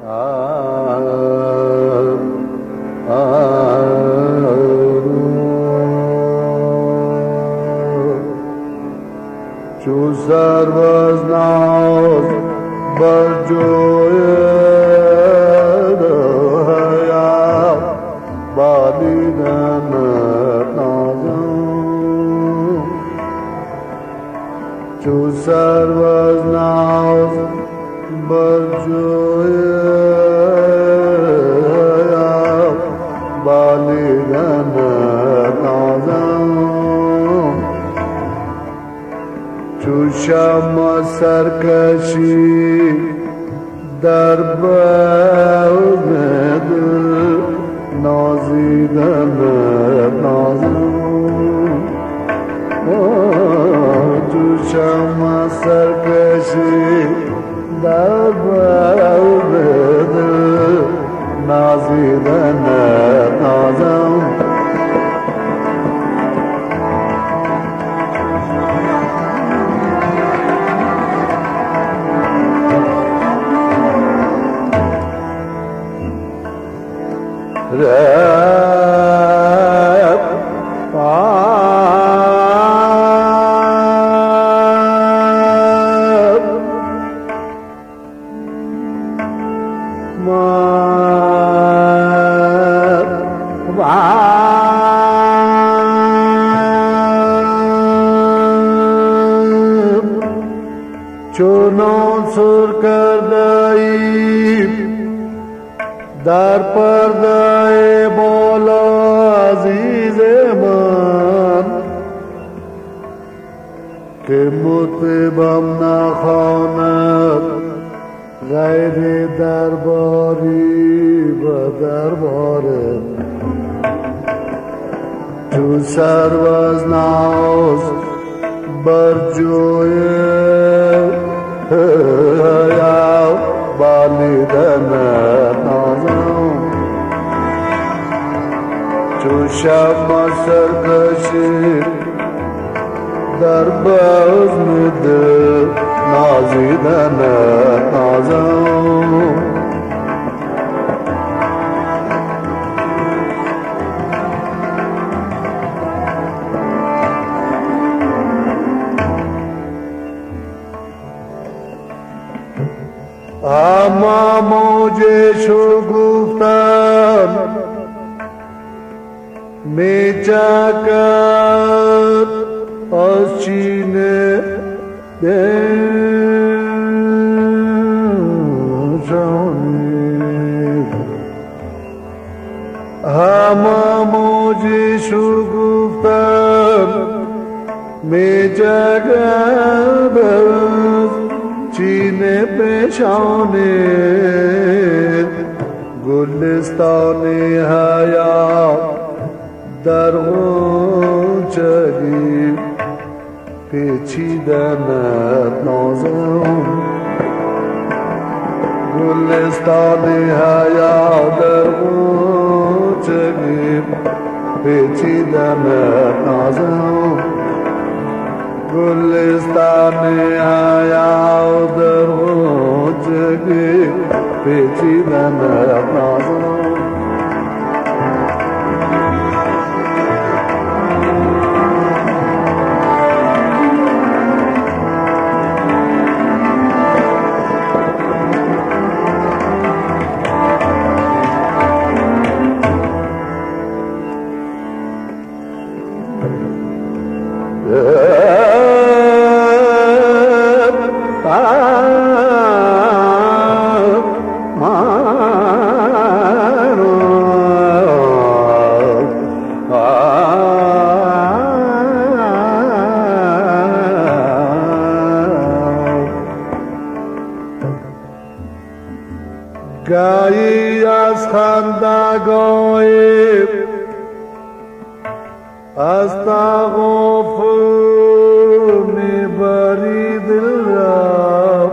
چو سرو از ناز بر جوی دهیم بالیدن نازم چو سرو از ناز بر جوی دهیم بالیدن نازم چو شمع سرکشی در بزم دل نازیدن نازم چو شمع سرکشی در بزم دل نازیدن نازم چونان سر کرده‌ایم در پرده بالا عزیز من که مطربم نخواند غیر درباری و درباره چو سرو از ناز بر جوی بالیدن نازم چو شمع سرکشی در بزم دل نازیدن نازم اما موجشو گفتن می چکد از چینه دشانی اما موجشو گفتن می چکد چین پیشانی گلستان حیات در غنچگی پیچیدن نازم گلستان حیات در غنچگی پیچیدن نازم گلستان حیات در غنچگی پیچیدن نازم گاهی از خندگاه از تغافل میبری دل را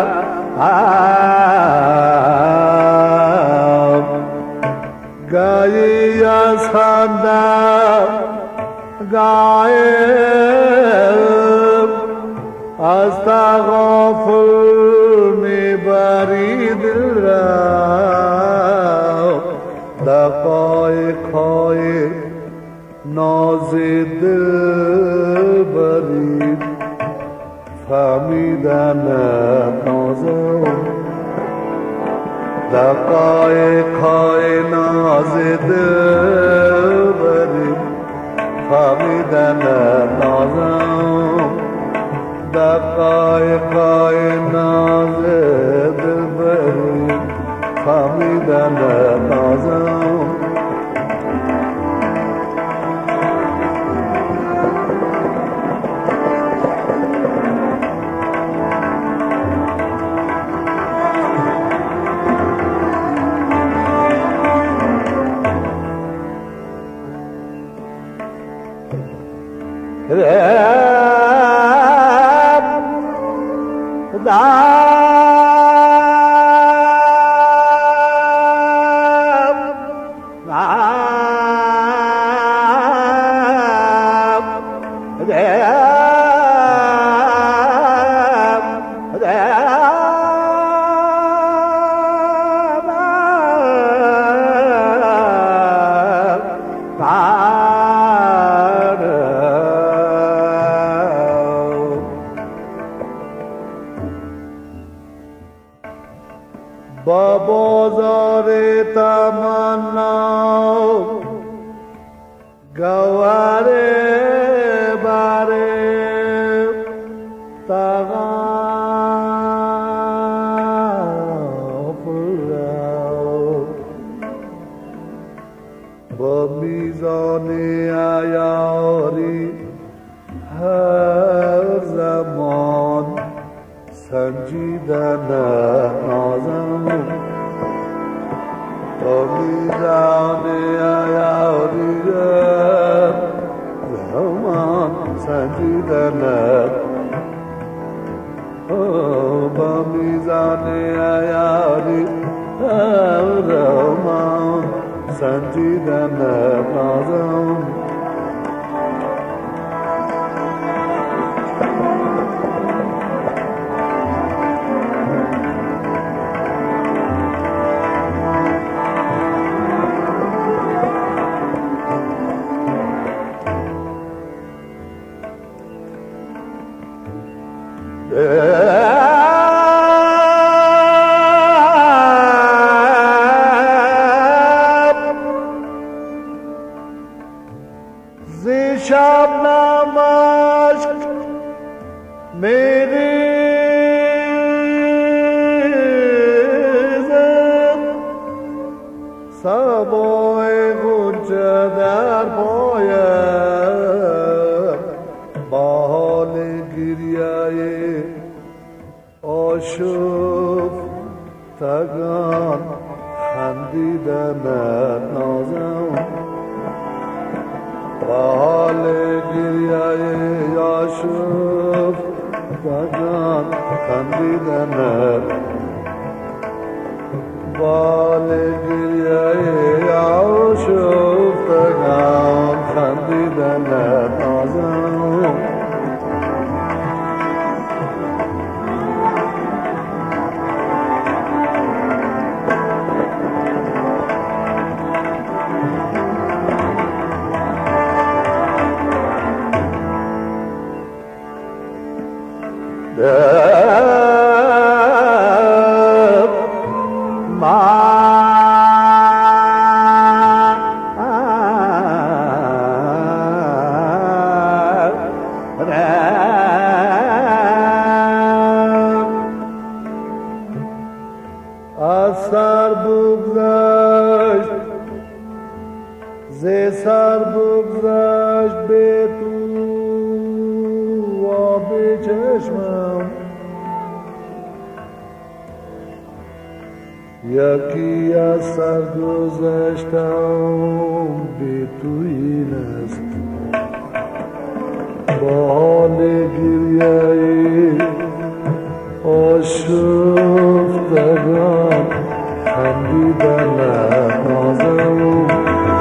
گاهی بدی از خندم غایب از تغافل میبری دل را دقایق‌های ناز دل برید فهمیدن نازم دقایق‌های ناز دل برید فهمیدن نازم دقایق‌های ناز دل برید فهمیدن نازم با بازار تمنا گوهر باره تغافل با میزان عیاری هر زمان سنجیدن نازم با میزان عیاری هر زمان سنجیدن با میزان عیاری هر زمان سنجیدن نازم زی شبنم عشق میریزد صبای غنچه در پایم با حال گریه آشفتگان خندیدن نازم با حال گریه آشفتگان خندیدن بال گریه آشفتگان خندیدن نازم از سر بگذشت ز سر بگذشت به تو آب چشمم یکی از سر گذشتم به تو این است با حال گریه آشفتگان خندیدن نازم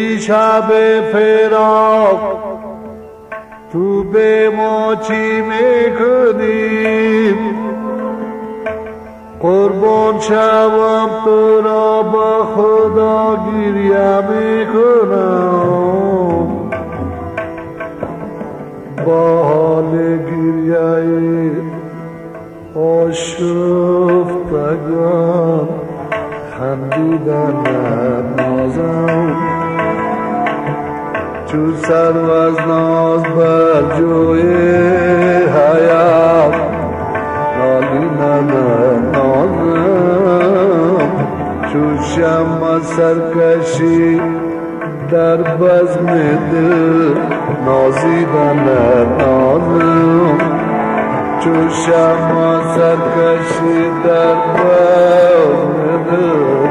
شب فراق تو به ما چی میکنی؟ قربان شوم تو را با خدا گریه میکنم، با حال گریه آشفتگان خندیدن نازم، چون سرو از ناز بر جوی حیات نالینن نازم، چون شمع سرکشی در بزم دل نازیدن نازم، چون شمع سرکشی در بزم دل.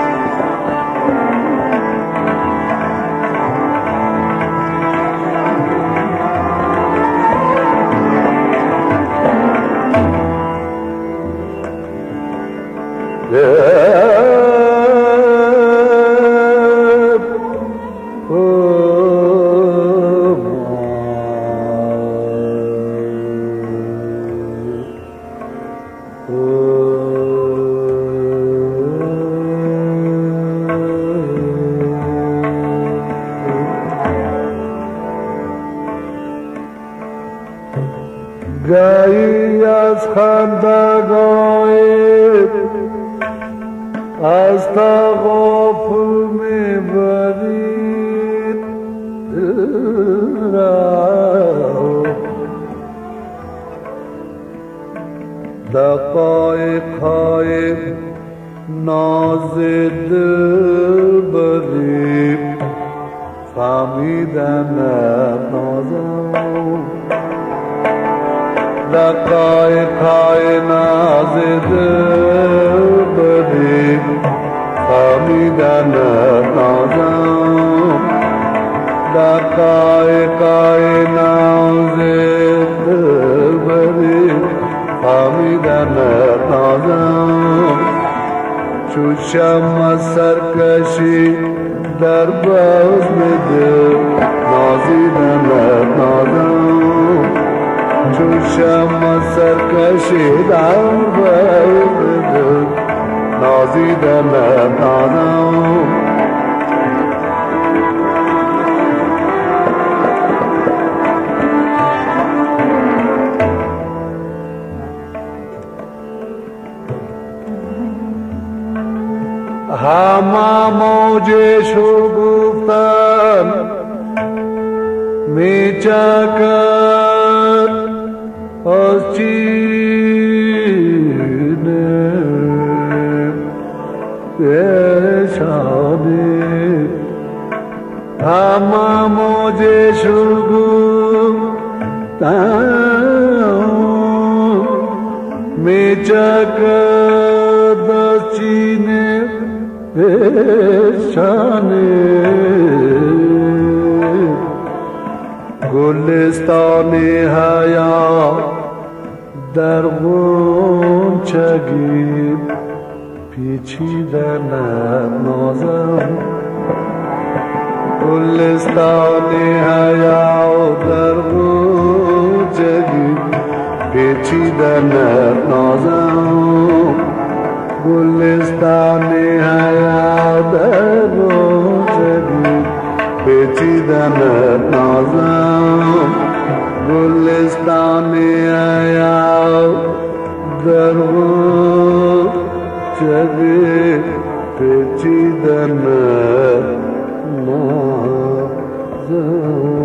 گاهی از خندگاه از تغافل میبرید دقایق‌های ناز دل برید فهمیدن نازم، دقایق‌های ناز دل برید فهمیدن نازم، دقایق‌های ناز دل برید فهمیدن نازم، چون شمع سرکشی در بزم دل نازیدن نازم، چون شمع سرکشی در بزم دل نازیدن نازم. همه موجشو گفتن میچکد از چینه پیشانی، همه موجشو گفتن میچکد از چینه پیشانی، گلستان حیات در غنچگی پیچیدن نازم، گلستان حیات در غنچگی پیچیدن نازم، گلستان حیات در غنچگی پیچیدن نازم، گلستان حیات در غنچگی پیچیدن نازم.